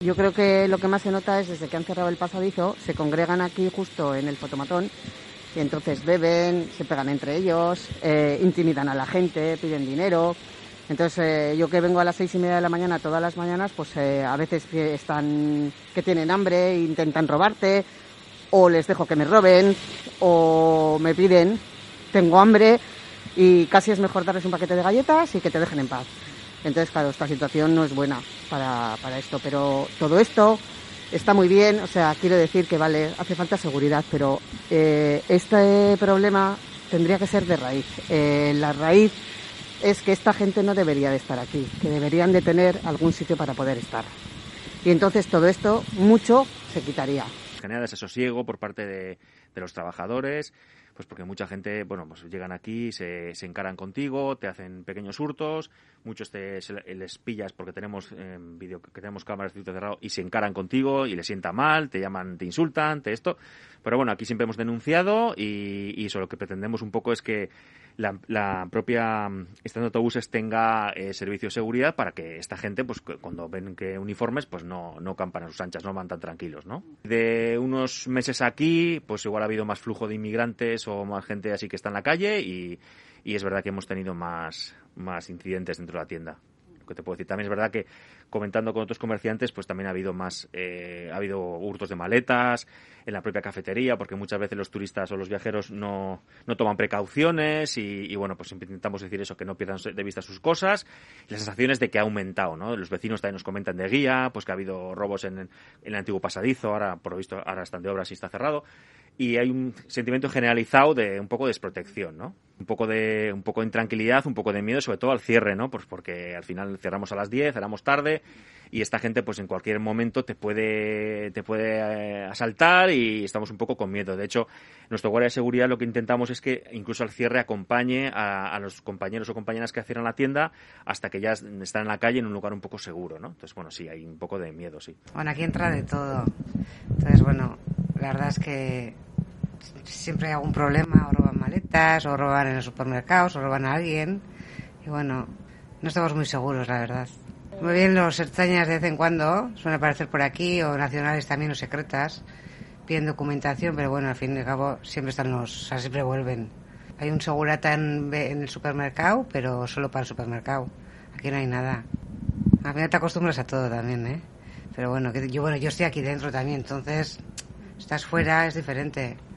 Yo creo que lo que más se nota es desde que han cerrado el pasadizo, se congregan aquí justo en el fotomatón y entonces beben, se pegan entre ellos, intimidan a la gente, piden dinero. Entonces yo que vengo a las 6:30 de la mañana todas las mañanas, pues a veces que tienen hambre, intentan robarte, o les dejo que me roben, o me piden, tengo hambre, y casi es mejor darles un paquete de galletas y que te dejen en paz. Entonces, claro, esta situación no es buena para esto, pero todo esto está muy bien, o sea, quiero decir que vale, hace falta seguridad, pero este problema tendría que ser de raíz. La raíz es que esta gente no debería de estar aquí, que deberían de tener algún sitio para poder estar. Y entonces todo esto, mucho, se quitaría. Genera desasosiego por parte de los trabajadores, pues porque mucha gente, bueno, pues llegan aquí, se encaran contigo, te hacen pequeños hurtos, muchos les pillas porque tenemos que tenemos cámaras de circuito cerrado y se encaran contigo y les sienta mal, te llaman, te insultan, esto. Pero bueno, aquí siempre hemos denunciado y eso, lo que pretendemos un poco es que la propia estación de autobuses tenga servicio de seguridad para que esta gente, pues cuando ven que uniformes, pues no campan a sus anchas, no van tan tranquilos, ¿no? De unos meses aquí, pues igual ha habido más flujo de inmigrantes o más gente así que está en la calle y es verdad que hemos tenido más incidentes dentro de la tienda. Lo que te puedo decir, también es verdad que comentando con otros comerciantes, pues también ha habido ha habido hurtos de maletas en la propia cafetería, porque muchas veces los turistas o los viajeros no toman precauciones y bueno, pues siempre intentamos decir eso, que no pierdan de vista sus cosas. Y la sensación es de que ha aumentado, ¿no? Los vecinos también nos comentan de guía, pues que ha habido robos en el antiguo pasadizo, ahora por lo visto ahora están de obras y está cerrado. Y hay un sentimiento generalizado de un poco de desprotección, ¿no? Un poco de intranquilidad, un poco de miedo, sobre todo al cierre, ¿no? Pues porque al final cerramos a las 10, cerramos tarde y esta gente pues en cualquier momento te puede asaltar y estamos un poco con miedo. De hecho, nuestro guardia de seguridad lo que intentamos es que incluso al cierre acompañe a los compañeros o compañeras que cierran la tienda hasta que ya están en la calle en un lugar un poco seguro, ¿no? Entonces, bueno, sí, hay un poco de miedo, sí. Bueno, aquí entra de todo. Entonces, bueno, la verdad es que siempre hay algún problema, o roban maletas, o roban en los supermercados, o roban a alguien. Y bueno, no estamos muy seguros, la verdad. Muy bien, los ertzainas de vez en cuando suelen aparecer por aquí, o nacionales también, o secretas, piden documentación, pero bueno, al fin y al cabo siempre siempre vuelven. Hay un segurata en el supermercado, pero solo para el supermercado. Aquí no hay nada. Al final te acostumbras a todo también, ¿eh? Pero bueno, yo estoy aquí dentro también, entonces estás fuera, es diferente.